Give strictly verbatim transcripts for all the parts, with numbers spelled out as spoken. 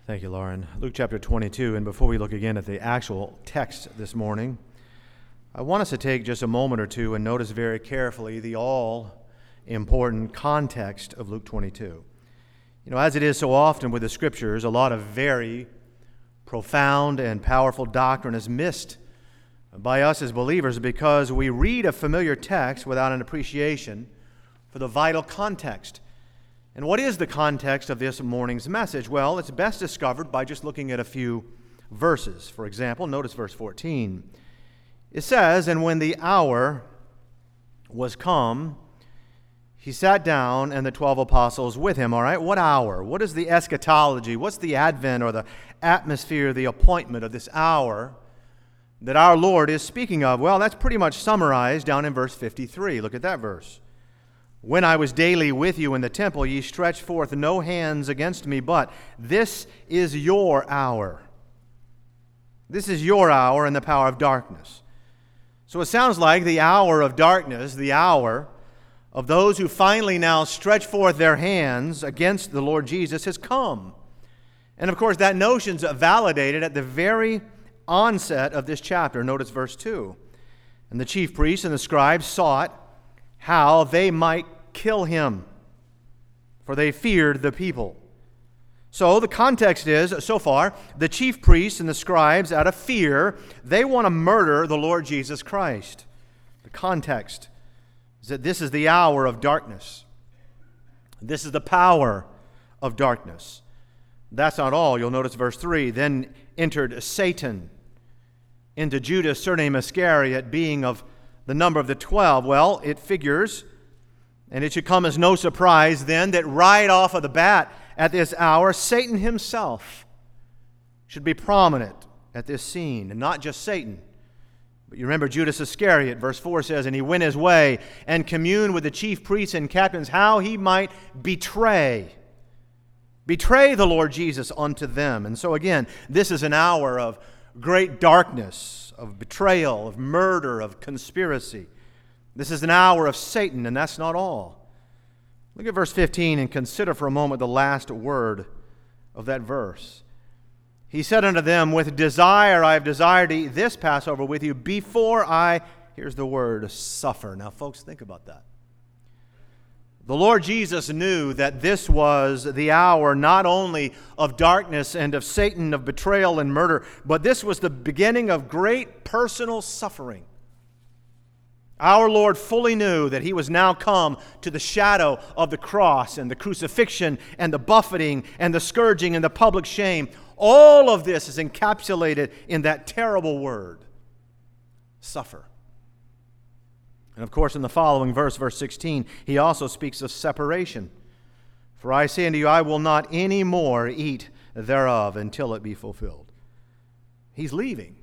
Thank you, Lauren. Luke chapter twenty-two, and before we look again at the actual text this morning, I want us to take just a moment or two and notice very carefully the all-important context of Luke twenty-two. You know, as it is so often with the Scriptures, a lot of very profound and powerful doctrine is missed by us as believers because we read a familiar text without an appreciation for the vital context. And what is the context of this morning's message? Well, it's best discovered by just looking at a few verses. For example, notice verse fourteen. It says, "And when the hour was come, he sat down and the twelve apostles with him." All right, what hour? What is the eschatology? What's the advent or the atmosphere, the appointment of this hour that our Lord is speaking of? Well, that's pretty much summarized down in verse fifty-three. Look at that verse. "When I was daily with you in the temple, ye stretched forth no hands against me, but this is your hour. This is your hour in the power of darkness." So it sounds like the hour of darkness, the hour of those who finally now stretch forth their hands against the Lord Jesus has come. And of course, that notion's validated at the very onset of this chapter. Notice verse two. "And the chief priests and the scribes sought how they might kill him, for they feared the people." So the context is, so far, the chief priests and the scribes, out of fear, they want to murder the Lord Jesus Christ. The context is that this is the hour of darkness. This is the power of darkness. That's not all. You'll notice verse three. "Then entered Satan into Judas, surnamed Iscariot, being of the number of the twelve." Well, it figures, and it should come as no surprise then, that right off of the bat at this hour, Satan himself should be prominent at this scene. And not just Satan, but you remember Judas Iscariot, verse four says, "And he went his way and communed with the chief priests and captains how he might betray, betray the Lord Jesus unto them." And so again, this is an hour of great darkness, of betrayal, of murder, of conspiracy. This is an hour of Satan, and that's not all. Look at verse fifteen and consider for a moment the last word of that verse. "He said unto them, With desire I have desired to eat this Passover with you before I," here's the word, "suffer." Now, folks, think about that. The Lord Jesus knew that this was the hour not only of darkness and of Satan, of betrayal and murder, but this was the beginning of great personal suffering. Our Lord fully knew that he was now come to the shadow of the cross and the crucifixion and the buffeting and the scourging and the public shame. All of this is encapsulated in that terrible word, suffer. And of course, in the following verse, verse sixteen, he also speaks of separation. "For I say unto you, I will not any more eat thereof until it be fulfilled." He's leaving.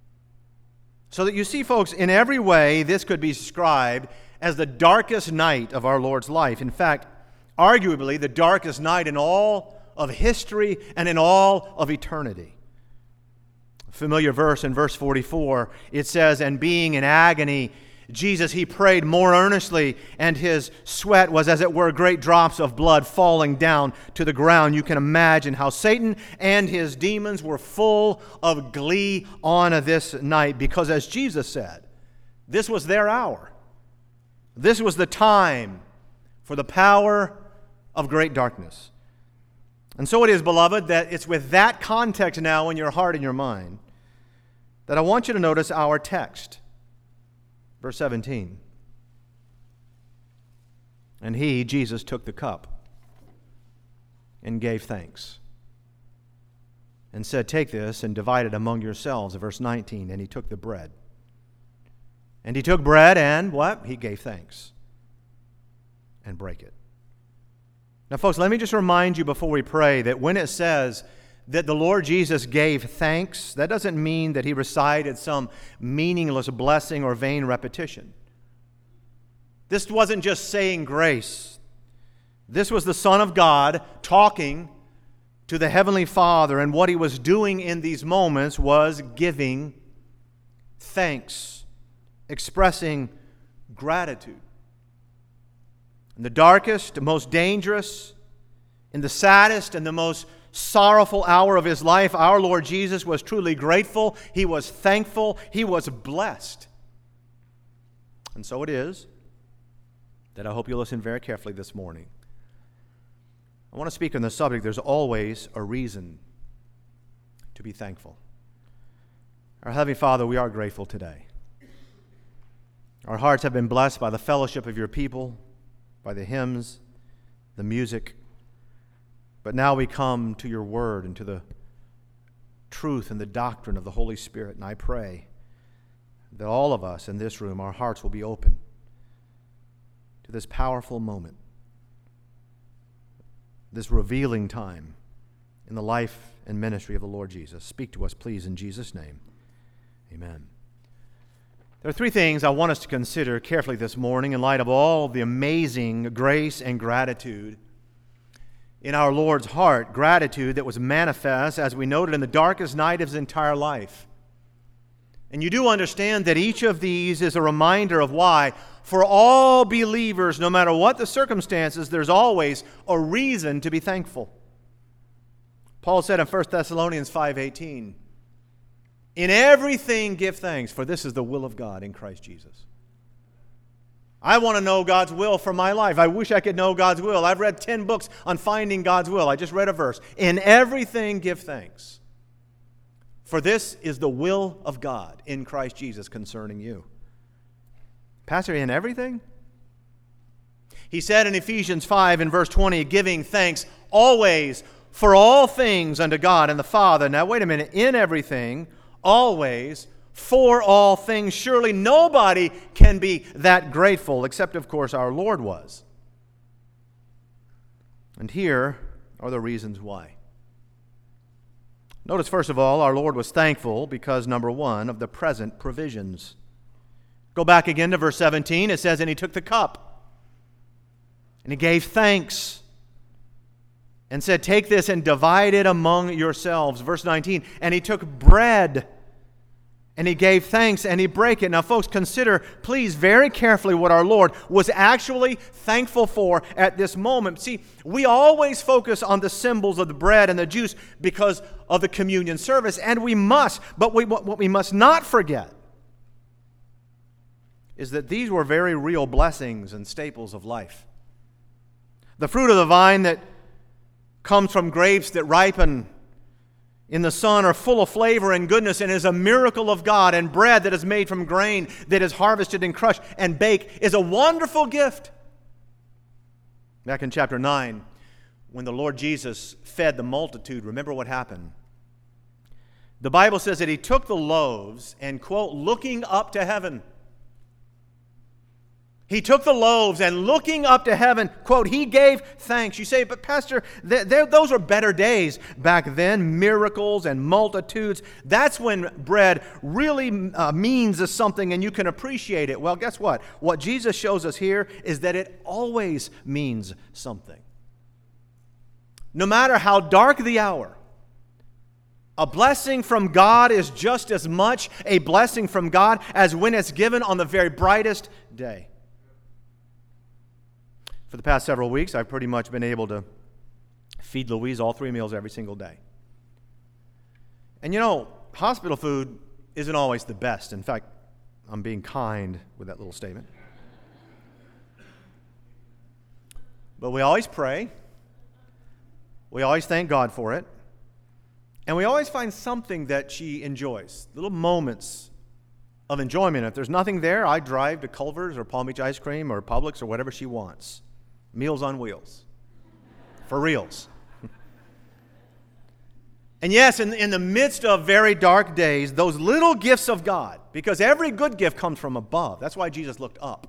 So that you see, folks, in every way, this could be described as the darkest night of our Lord's life. In fact, arguably the darkest night in all of history and in all of eternity. A familiar verse in verse forty-four, it says, "And being in agony, Jesus, he prayed more earnestly, and his sweat was as it were great drops of blood falling down to the ground." You can imagine how Satan and his demons were full of glee on this night, because as Jesus said, this was their hour. This was the time for the power of great darkness. And so it is, beloved, that it's with that context now in your heart and your mind that I want you to notice our text. Verse seventeen. "And he," Jesus, "took the cup and gave thanks and said, Take this and divide it among yourselves." Verse nineteen. "And he took the bread. And he took bread and," what? "He gave thanks and brake it." Now, folks, let me just remind you before we pray that when it says that the Lord Jesus gave thanks, that doesn't mean that he recited some meaningless blessing or vain repetition. This wasn't just saying grace. This was the Son of God talking to the Heavenly Father, and what he was doing in these moments was giving thanks, expressing gratitude. In the darkest, most dangerous, in the saddest and the most sorrowful hour of his life, our Lord Jesus was truly grateful. He was thankful. He was blessed. And so it is that I hope you listen very carefully this morning. I want to speak on the subject, there's always a reason to be thankful. Our Heavenly Father, we are grateful today. Our hearts have been blessed by the fellowship of your people, by the hymns, the music. But now we come to your word and to the truth and the doctrine of the Holy Spirit. And I pray that all of us in this room, our hearts will be open to this powerful moment, this revealing time in the life and ministry of the Lord Jesus. Speak to us, please, in Jesus' name. Amen. There are three things I want us to consider carefully this morning in light of all the amazing grace and gratitude in our Lord's heart, gratitude that was manifest, as we noted, in the darkest night of his entire life. And you do understand that each of these is a reminder of why, for all believers, no matter what the circumstances, there's always a reason to be thankful. Paul said in First Thessalonians five eighteen, "In everything give thanks, for this is the will of God in Christ Jesus." I want to know God's will for my life. I wish I could know God's will. I've read ten books on finding God's will. I just read a verse. In everything give thanks, for this is the will of God in Christ Jesus concerning you. Pastor, in everything? He said in Ephesians five in verse twenty, giving thanks always for all things unto God and the Father. Now wait a minute. In everything, always, for all things. Surely nobody can be that grateful, except, of course, our Lord was. And here are the reasons why. Notice, first of all, our Lord was thankful because, number one, of the present provisions. Go back again to verse seventeen. It says, "And he took the cup, and he gave thanks, and said, 'Take this and divide it among yourselves.'" Verse nineteen, "And he took bread, and he gave thanks, and he brake it." Now, folks, consider, please, very carefully what our Lord was actually thankful for at this moment. See, we always focus on the symbols of the bread and the juice because of the communion service, and we must. But we, what we must not forget is that these were very real blessings and staples of life. The fruit of the vine that comes from grapes that ripen in the sun are full of flavor and goodness and is a miracle of God, and bread that is made from grain that is harvested and crushed and baked is a wonderful gift. Back in chapter nine, when the Lord Jesus fed the multitude, remember what happened? The Bible says that he took the loaves and, quote, looking up to heaven. He took the loaves and looking up to heaven, quote, he gave thanks. You say, but Pastor, th- th- those were better days back then, miracles and multitudes. That's when bread really uh, means something and you can appreciate it. Well, guess what? What Jesus shows us here is that it always means something. No matter how dark the hour, a blessing from God is just as much a blessing from God as when it's given on the very brightest day. For the past several weeks, I've pretty much been able to feed Louise all three meals every single day. And you know, hospital food isn't always the best. In fact, I'm being kind with that little statement. But we always pray. We always thank God for it. And we always find something that she enjoys, little moments of enjoyment. If there's nothing there, I drive to Culver's or Palm Beach Ice Cream or Publix or whatever she wants. Meals on wheels. For reals. And yes, in, in the midst of very dark days, those little gifts of God, because every good gift comes from above. That's why Jesus looked up.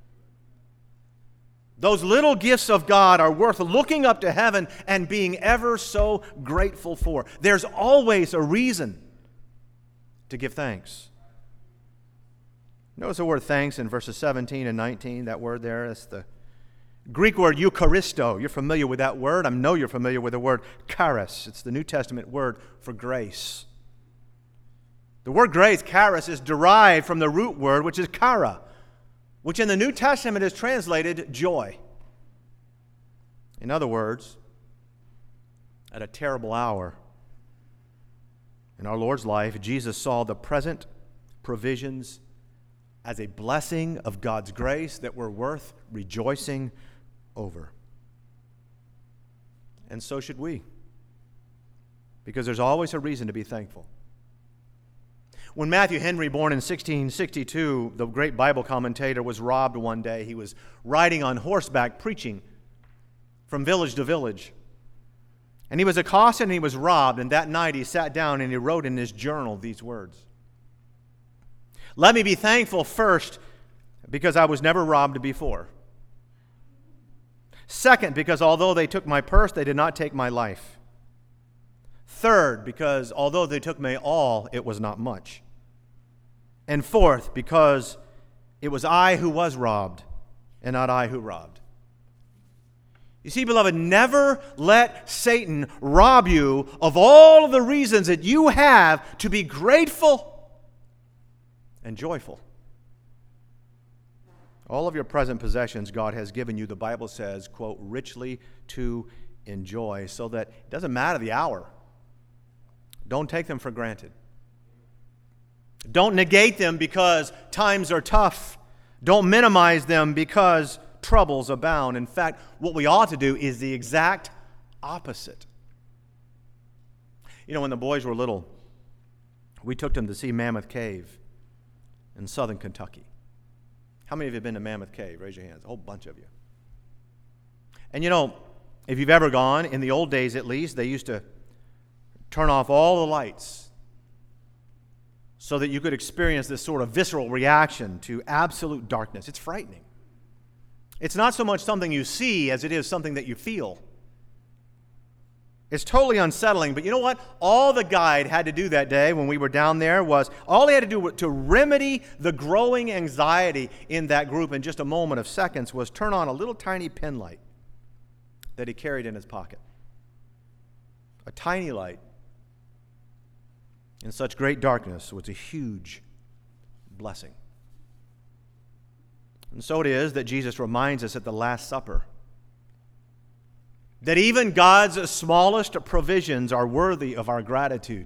Those little gifts of God are worth looking up to heaven and being ever so grateful for. There's always a reason to give thanks. Notice the word thanks in verses seventeen and nineteen. That word there is the Greek word Eucharisto. You're familiar with that word. I know you're familiar with the word charis. It's the New Testament word for grace. The word grace, charis, is derived from the root word, which is chara, which in the New Testament is translated joy. In other words, at a terrible hour in our Lord's life, Jesus saw the present provisions as a blessing of God's grace that were worth rejoicing over. And so should we, because there's always a reason to be thankful. When Matthew Henry, born in sixteen sixty-two, the great Bible commentator, was robbed one day, he was riding on horseback preaching from village to village. And he was accosted and he was robbed, and that night he sat down and he wrote in his journal these words: "Let me be thankful first because I was never robbed before. Second, because although they took my purse, they did not take my life. Third, because although they took me all, it was not much. And fourth, because it was I who was robbed and not I who robbed." You see, beloved, never let Satan rob you of all of the reasons that you have to be grateful and joyful. All of your present possessions God has given you, the Bible says, quote, richly to enjoy, so that it doesn't matter the hour. Don't take them for granted. Don't negate them because times are tough. Don't minimize them because troubles abound. In fact, what we ought to do is the exact opposite. You know, when the boys were little, we took them to see Mammoth Cave in southern Kentucky. How many of you have been to Mammoth Cave? Raise your hands. A whole bunch of you. And you know, if you've ever gone, in the old days at least, they used to turn off all the lights so that you could experience this sort of visceral reaction to absolute darkness. It's frightening. It's not so much something you see as it is something that you feel. It's totally unsettling, but you know what? All the guide had to do that day when we were down there was, all he had to do to remedy the growing anxiety in that group in just a moment of seconds was turn on a little tiny pin light that he carried in his pocket. A tiny light in such great darkness was a huge blessing. And so it is that Jesus reminds us at the Last Supper that even God's smallest provisions are worthy of our gratitude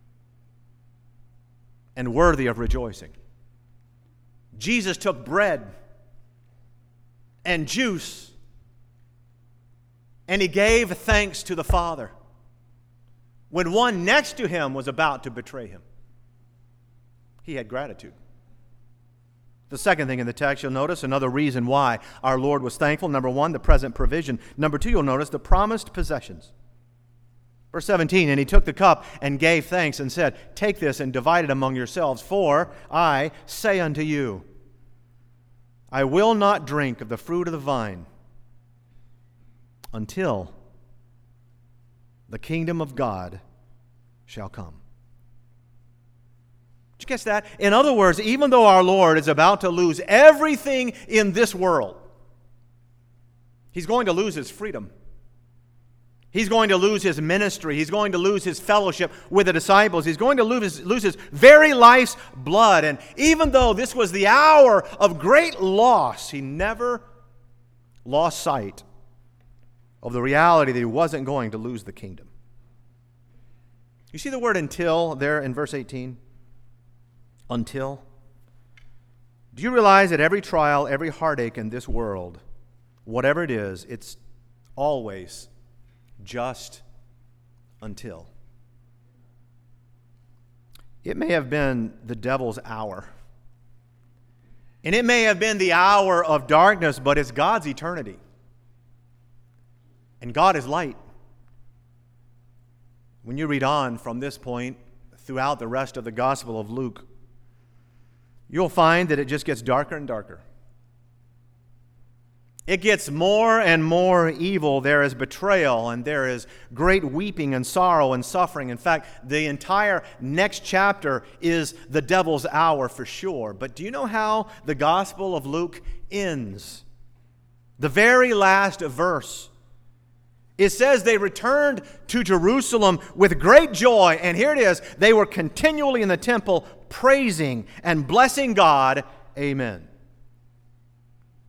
and worthy of rejoicing. Jesus took bread and juice and he gave thanks to the Father when one next to him was about to betray him. He had gratitude. The second thing in the text, you'll notice another reason why our Lord was thankful. Number one, the present provision. Number two, you'll notice the promised possessions. Verse seventeen, and he took the cup and gave thanks and said, "Take this and divide it among yourselves, for I say unto you, I will not drink of the fruit of the vine until the kingdom of God shall come." Did you catch that? In other words, even though our Lord is about to lose everything in this world, he's going to lose his freedom. He's going to lose his ministry. He's going to lose his fellowship with the disciples. He's going to lose his, lose his very life's blood. And even though this was the hour of great loss, he never lost sight of the reality that he wasn't going to lose the kingdom. You see the word "until" there in verse eighteen? Until. Do you realize that every trial, every heartache in this world, whatever it is, it's always just until. It may have been the devil's hour. And it may have been the hour of darkness, but it's God's eternity. And God is light. When you read on from this point throughout the rest of the Gospel of Luke, you'll find that it just gets darker and darker. It gets more and more evil. There is betrayal, and there is great weeping and sorrow and suffering. In fact, the entire next chapter is the devil's hour for sure. But do you know how the Gospel of Luke ends? The very last verse. It says they returned to Jerusalem with great joy, and here it is, they were continually in the temple praising and blessing God. Amen.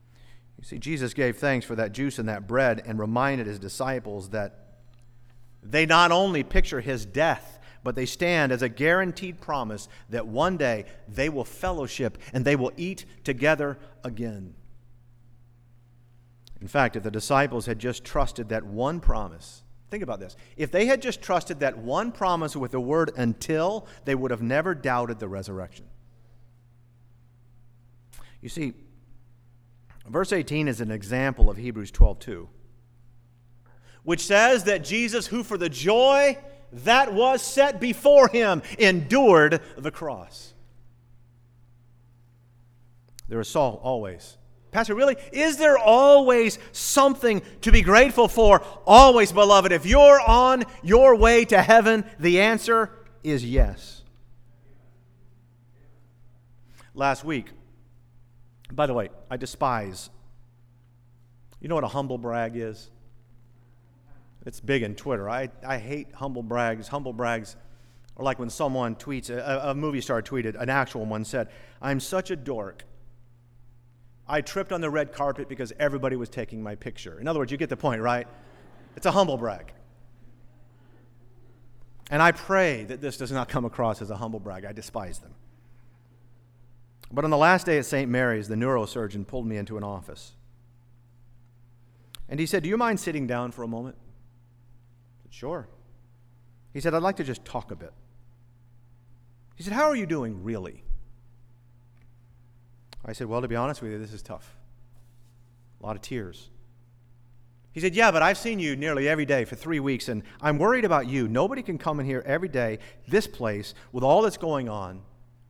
You see, Jesus gave thanks for that juice and that bread and reminded his disciples that They not only picture his death, but they stand as a guaranteed promise that one day they will fellowship and they will eat together again. In fact, if the disciples had just trusted that one promise, think about this. If they had just trusted that one promise with the word until, they would have never doubted the resurrection. You see, verse eighteen is an example of Hebrews twelve two, which says that Jesus, who for the joy that was set before him, endured the cross. There is Saul always. Pastor, really? Is there always something to be grateful for? Always, beloved. If you're on your way to heaven, the answer is yes. Last week, by the way, I despise, you know what a humble brag is? It's big in Twitter. I, I hate humble brags. Humble brags are like when someone tweets, a, a movie star tweeted, an actual one said, "I'm such a dork. I tripped on the red carpet because everybody was taking my picture." In other words, you get the point, right? It's a humble brag. And I pray that this does not come across as a humble brag. I despise them. But on the last day at Saint Mary's, the neurosurgeon pulled me into an office. And he said, "Do you mind sitting down for a moment?" I said, "Sure." He said, "I'd like to just talk a bit." He said, "How are you doing, really?" I said, "Well, to be honest with you, this is tough. A lot of tears." He said, "Yeah, but I've seen you nearly every day for three weeks, and I'm worried about you. Nobody can come in here every day, this place, with all that's going on,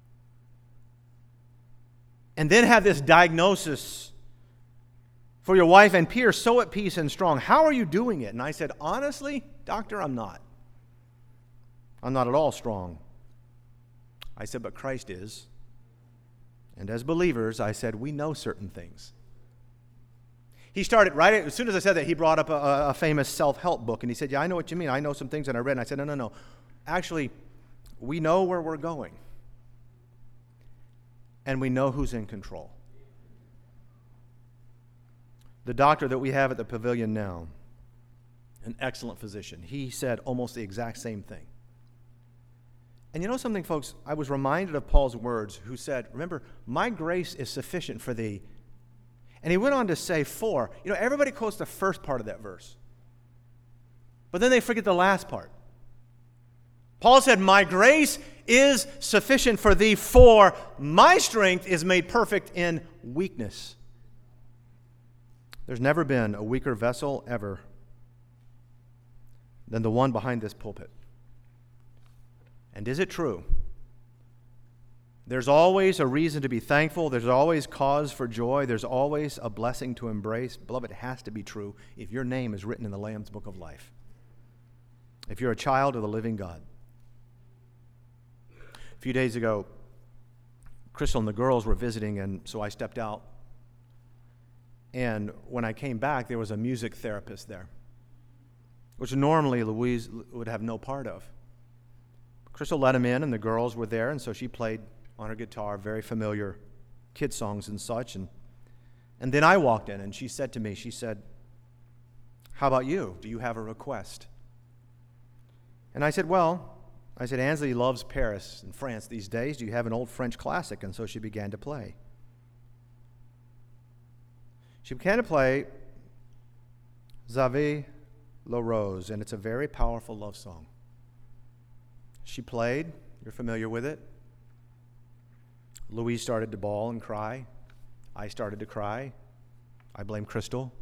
and then have this diagnosis for your wife and peers so at peace and strong. How are you doing it?" And I said, "Honestly, doctor, I'm not. I'm not at all strong." I said, "But Christ is. And as believers," I said, "we know certain things." He started, right as soon as I said that, he brought up a, a famous self-help book, and he said, "Yeah, I know what you mean. I know some things that I read." And I said, no, no, no. Actually, we know where we're going. And we know who's in control. The doctor that we have at the pavilion now, an excellent physician, he said almost the exact same thing. And you know something, folks? I was reminded of Paul's words, who said, remember, "My grace is sufficient for thee." And he went on to say, "For." You know, everybody quotes the first part of that verse. But then they forget the last part. Paul said, "My grace is sufficient for thee, for my strength is made perfect in weakness." There's never been a weaker vessel ever than the one behind this pulpit. And is it true? There's always a reason to be thankful. There's always cause for joy. There's always a blessing to embrace. Beloved, it has to be true if your name is written in the Lamb's Book of Life. If you're a child of the living God. A few days ago, Crystal and the girls were visiting, and so I stepped out. And when I came back, there was a music therapist there, which normally Louise would have no part of. Crystal let him in, and the girls were there, and so she played on her guitar very familiar kid songs and such. And, and then I walked in, and she said to me, she said, "How about you? Do you have a request?" And I said, well, I said, "Ansley loves Paris and France these days. Do you have an old French classic?" And so she began to play. She began to play Xavier Le Rose, and it's a very powerful love song. She played. You're familiar with it. Louise started to bawl and cry. I started to cry. I blame Crystal.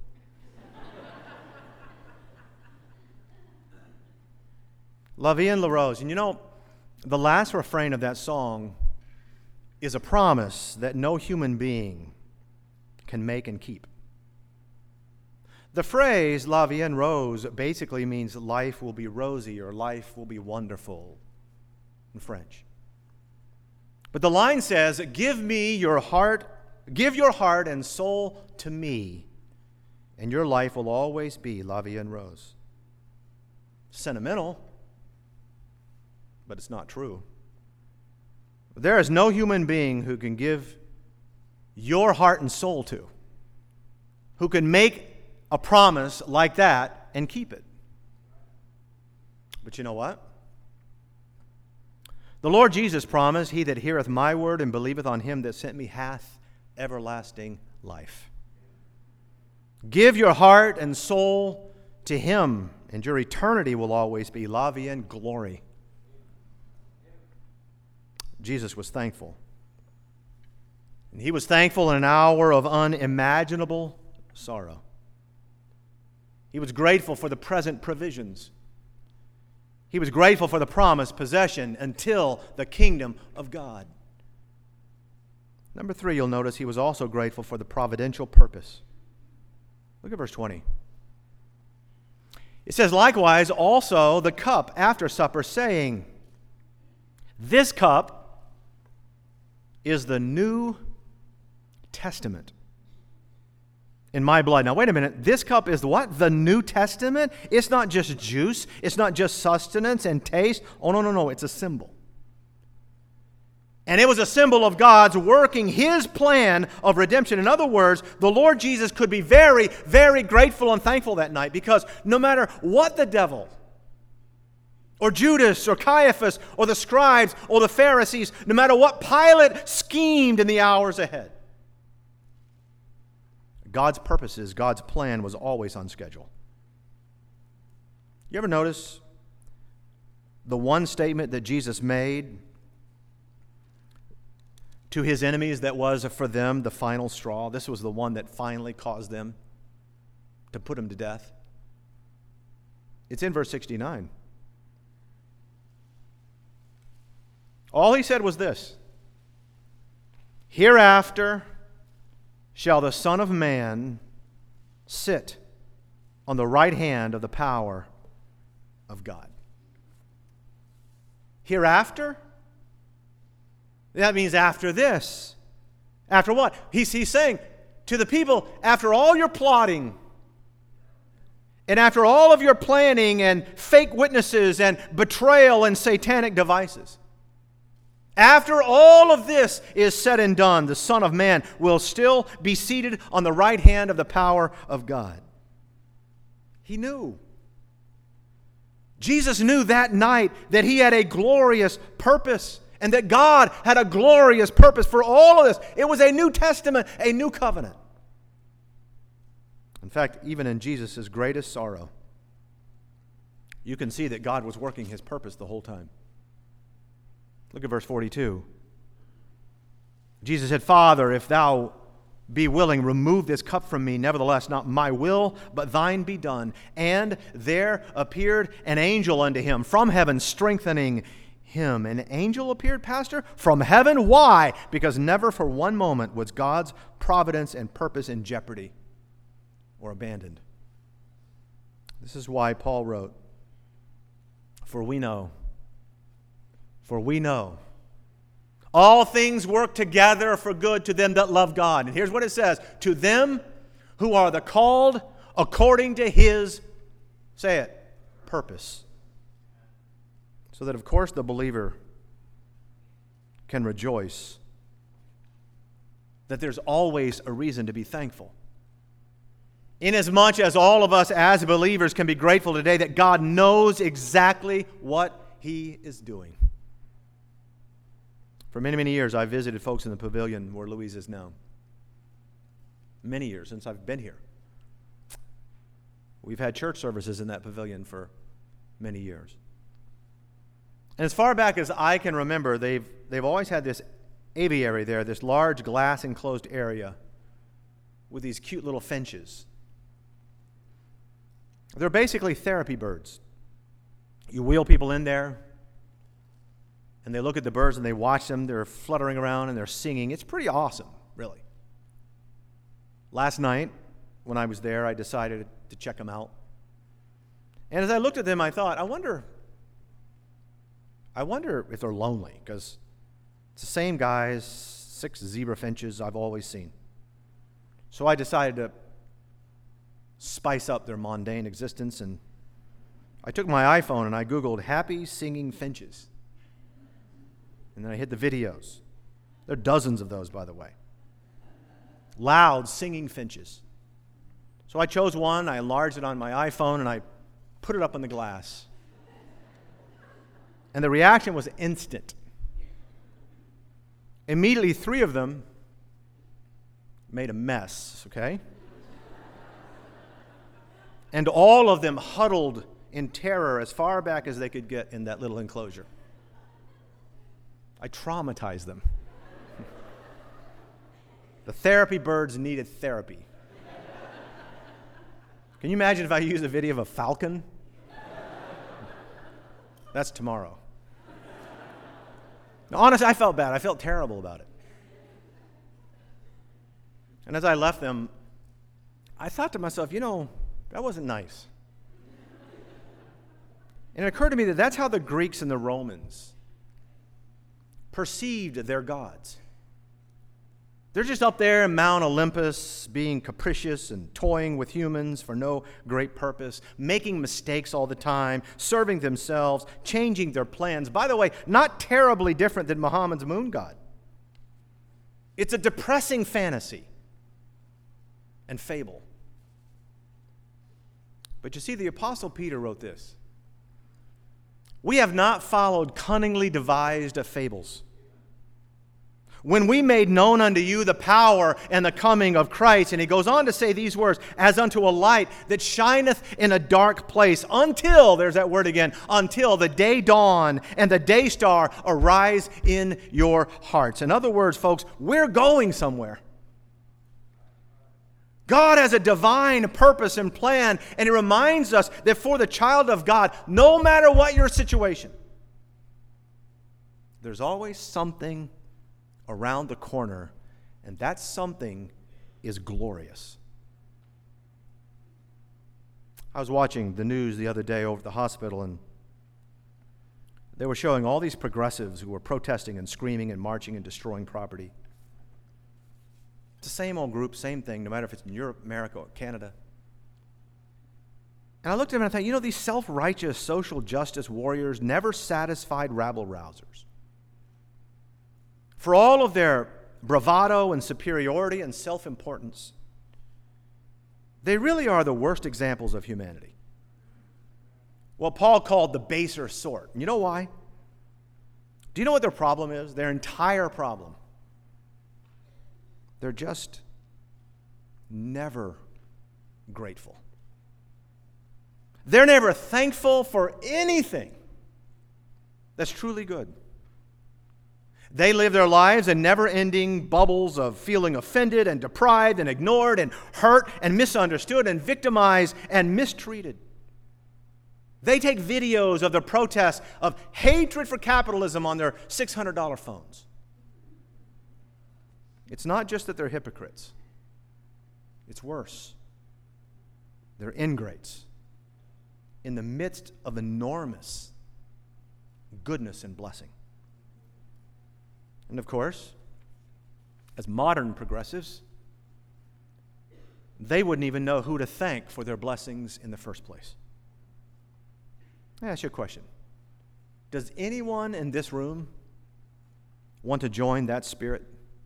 La Vie en La Rose. And you know, the last refrain of that song is a promise that no human being can make and keep. The phrase La Vie en Rose basically means life will be rosy or life will be wonderful in French. But the line says, "Give me your heart, give your heart and soul to me, and your life will always be La Vie en Rose." Sentimental, but it's not true. There is no human being who can give your heart and soul to, who can make a promise like that and keep it. But you know what? The Lord Jesus promised, he that heareth my word and believeth on him that sent me hath everlasting life. Give your heart and soul to him, and your eternity will always be la vie and glory. Jesus was thankful. And he was thankful in an hour of unimaginable sorrow. He was grateful for the present provisions. He was grateful for the promised possession until the kingdom of God. Number three, you'll notice he was also grateful for the providential purpose. Look at verse twenty. It says, likewise also the cup after supper, saying, this cup is the New Testament in my blood. Now, wait a minute. This cup is what? The New Testament? It's not just juice. It's not just sustenance and taste. Oh, no, no, no. It's a symbol. And it was a symbol of God's working his plan of redemption. In other words, the Lord Jesus could be very, very grateful and thankful that night, because no matter what the devil or Judas or Caiaphas or the scribes or the Pharisees, no matter what Pilate schemed in the hours ahead, God's purposes, God's plan was always on schedule. You ever notice the one statement that Jesus made to his enemies that was for them the final straw? This was the one that finally caused them to put him to death. It's in verse sixty-nine. All he said was this: hereafter shall the Son of Man sit on the right hand of the power of God. Hereafter? That means after this. After what? He's, he's saying to the people, after all your plotting, and after all of your planning and fake witnesses and betrayal and satanic devices, after all of this is said and done, the Son of Man will still be seated on the right hand of the power of God. He knew. Jesus knew that night that he had a glorious purpose, and that God had a glorious purpose for all of this. It was a New Testament, a new covenant. In fact, even in Jesus' greatest sorrow, you can see that God was working his purpose the whole time. Look at verse forty-two. Jesus said, Father, if thou be willing, remove this cup from me. Nevertheless, not my will, but thine be done. And there appeared an angel unto him from heaven, strengthening him. An angel appeared, Pastor? From heaven? Why? Because never for one moment was God's providence and purpose in jeopardy or abandoned. This is why Paul wrote, For we know, for we know, all things work together for good to them that love God. And here's what it says: to them who are the called according to his, say it, purpose. So that, of course, the believer can rejoice that there's always a reason to be thankful. Inasmuch as all of us as believers can be grateful today that God knows exactly what he is doing. For many, many years, I've visited folks in the pavilion where Louise is now. Many years since I've been here. We've had church services in that pavilion for many years. And as far back as I can remember, they've, they've always had this aviary there, this large glass enclosed area with these cute little finches. They're basically therapy birds. You wheel people in there, and they look at the birds and they watch them. They're fluttering around and they're singing. It's pretty awesome, really. Last night, when I was there, I decided to check them out. And as I looked at them, I thought, I wonder, I wonder if they're lonely, because it's the same guys, six zebra finches I've always seen. So I decided to spice up their mundane existence, and I took my iPhone and I Googled happy singing finches. And then I hit the videos. There are dozens of those, by the way. Loud singing finches. So I chose one, I enlarged it on my iPhone, and I put it up on the glass. And the reaction was instant. Immediately, three of them made a mess, okay? And all of them huddled in terror as far back as they could get in that little enclosure. I traumatized them. The therapy birds needed therapy. Can you imagine if I used a video of a falcon? That's tomorrow. Now, honestly, I felt bad. I felt terrible about it. And as I left them, I thought to myself, you know, that wasn't nice. And it occurred to me that that's how the Greeks and the Romans perceived their gods. They're just up there in Mount Olympus, being capricious and toying with humans for no great purpose, making mistakes all the time, serving themselves, changing their plans. By the way, not terribly different than Muhammad's moon god. It's a depressing fantasy and fable. But you see, the Apostle Peter wrote this: "We have not followed cunningly devised fables, when we made known unto you the power and the coming of Christ." And he goes on to say these words: "As unto a light that shineth in a dark place, until," there's that word again, "until the day dawn and the day star arise in your hearts." In other words, folks, we're going somewhere. God has a divine purpose and plan, and He reminds us that for the child of God, no matter what your situation, there's always something around the corner, and that something is glorious. I was watching the news the other day over at the hospital, and they were showing all these progressives who were protesting and screaming and marching and destroying property. It's the same old group, same thing, no matter if it's in Europe, America, or Canada. And I looked at them and I thought, you know, these self-righteous social justice warriors, never satisfied rabble-rousers, for all of their bravado and superiority and self-importance, they really are the worst examples of humanity. What Paul called the baser sort. And you know why? Do you know what their problem is? Their entire problem. They're just never grateful. They're never thankful for anything that's truly good. They live their lives in never-ending bubbles of feeling offended and deprived and ignored and hurt and misunderstood and victimized and mistreated. They take videos of the protests of hatred for capitalism on their six hundred dollars phones. It's not just that they're hypocrites. It's worse. They're ingrates in the midst of enormous goodness and blessing. And of course, as modern progressives, they wouldn't even know who to thank for their blessings in the first place. Let me ask you a question. Does anyone in this room want to join that spirit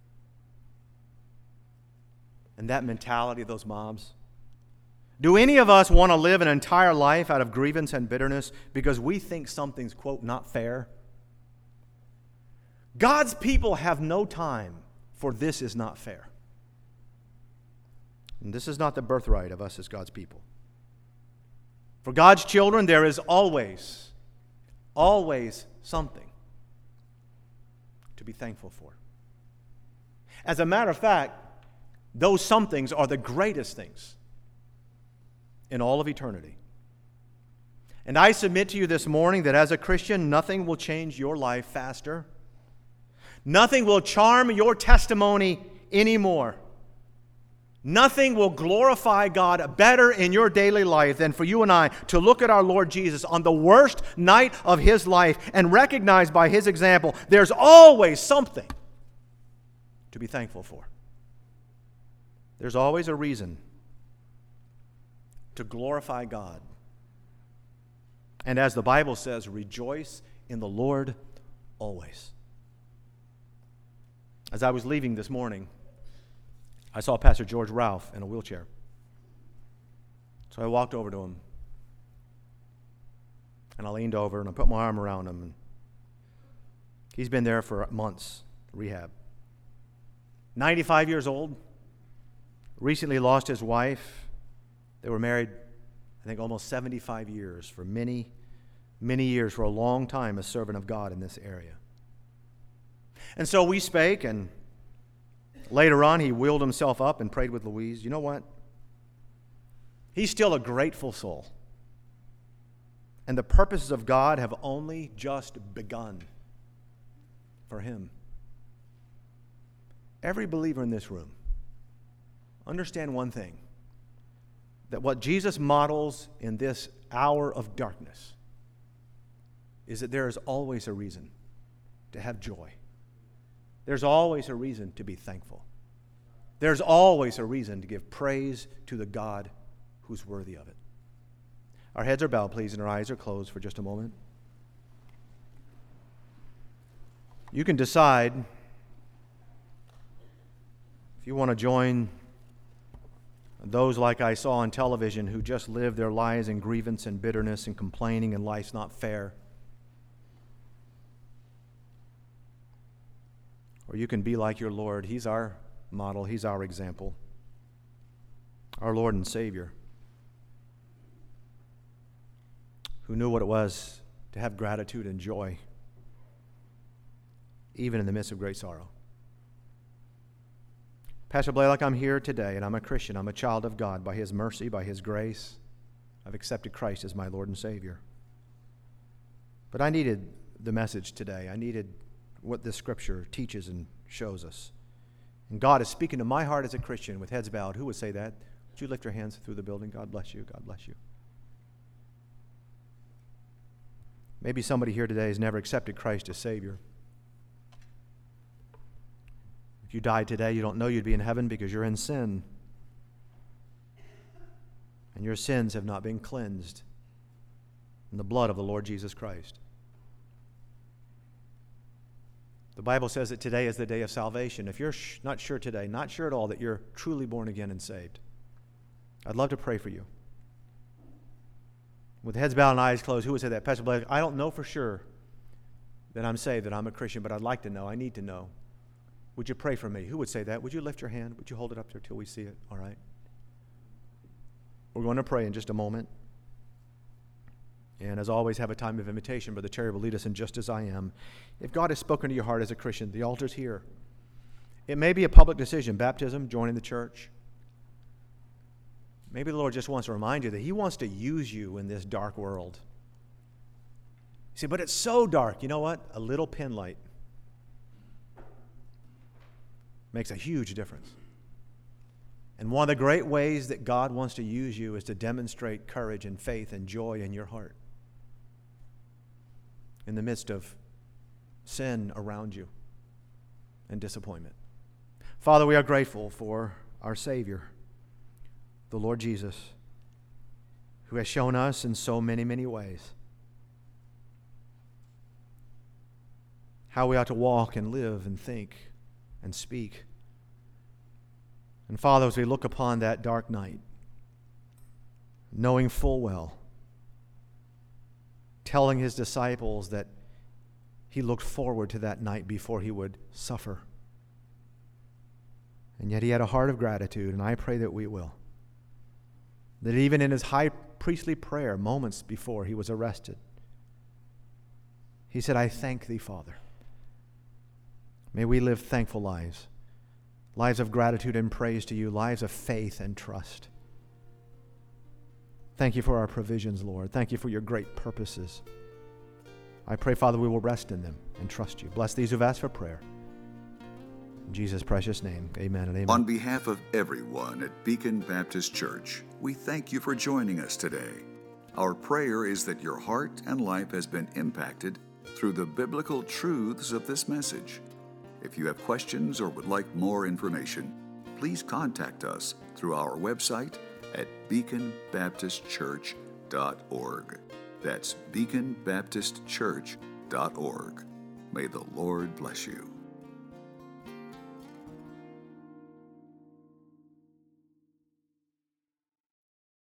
and that mentality of those mobs? Do any of us want to live an entire life out of grievance and bitterness because we think something's, quote, not fair? God's people have no time for this is not fair. And this is not the birthright of us as God's people. For God's children, there is always, always something to be thankful for. As a matter of fact, those somethings are the greatest things in all of eternity. And I submit to you this morning that as a Christian, nothing will change your life faster. Nothing will charm your testimony anymore. Nothing will glorify God better in your daily life than for you and I to look at our Lord Jesus on the worst night of His life and recognize by His example there's always something to be thankful for. There's always a reason to glorify God. And as the Bible says, rejoice in the Lord always. As I was leaving this morning, I saw Pastor George Ralph in a wheelchair. So I walked over to him, and I leaned over, and I put my arm around him, and He's been there for months, rehab. ninety-five years old, recently lost his wife. They were married, I think, almost seventy-five years, for many, many years, for a long time, a servant of God in this area. And so we spake, and later on he wheeled himself up and prayed with Louise. You know what? He's still a grateful soul. And the purposes of God have only just begun for him. Every believer in this room, understand one thing, that what Jesus models in this hour of darkness is that there is always a reason to have joy. There's always a reason to be thankful. There's always a reason to give praise to the God who's worthy of it. Our heads are bowed, please, and our eyes are closed for just a moment. You can decide if you want to join those like I saw on television who just live their lives in grievance and bitterness and complaining and life's not fair. Or you can be like your Lord. He's our model. He's our example. Our Lord and Savior, who knew what it was to have gratitude and joy, even in the midst of great sorrow. Pastor Blaylock, I'm here today, and I'm a Christian. I'm a child of God. By His mercy, by His grace, I've accepted Christ as my Lord and Savior. But I needed the message today. I needed what this Scripture teaches and shows us. And God is speaking to my heart as a Christian with heads bowed. Who would say that? Would you lift your hands through the building? God bless you. God bless you. Maybe somebody here today has never accepted Christ as Savior. If you died today, you don't know you'd be in heaven because you're in sin. And your sins have not been cleansed in the blood of the Lord Jesus Christ. The Bible says that today is the day of salvation. If you're sh- not sure today, not sure at all that you're truly born again and saved, I'd love to pray for you. With heads bowed and eyes closed, who would say that? Pastor Blake, I don't know for sure that I'm saved, that I'm a Christian, but I'd like to know. I need to know. Would you pray for me? Who would say that? Would you lift your hand? Would you hold it up there till we see it? All right. We're going to pray in just a moment. And as always, have a time of invitation. Brother Terry will lead us in Just As I Am. If God has spoken to your heart as a Christian, the altar's here. It may be a public decision, baptism, joining the church. Maybe the Lord just wants to remind you that He wants to use you in this dark world. You say, but it's so dark. You know what? A little pin light makes a huge difference. And one of the great ways that God wants to use you is to demonstrate courage and faith and joy in your heart in the midst of sin around you and disappointment. Father, we are grateful for our Savior, the Lord Jesus, who has shown us in so many, many ways how we ought to walk and live and think and speak. And Father, as we look upon that dark night, knowing full well, telling His disciples that He looked forward to that night before He would suffer. And yet He had a heart of gratitude, and I pray that we will. That even in His high priestly prayer, moments before He was arrested, He said, I thank Thee, Father. May we live thankful lives, lives of gratitude and praise to You, lives of faith and trust. Thank You for our provisions, Lord. Thank You for Your great purposes. I pray, Father, we will rest in them and trust You. Bless these who've asked for prayer. In Jesus' precious name, amen and amen. On behalf of everyone at Beacon Baptist Church, we thank you for joining us today. Our prayer is that your heart and life has been impacted through the biblical truths of this message. If you have questions or would like more information, please contact us through our website at beacon baptist church dot org. That's beacon baptist church dot org. May the Lord bless you.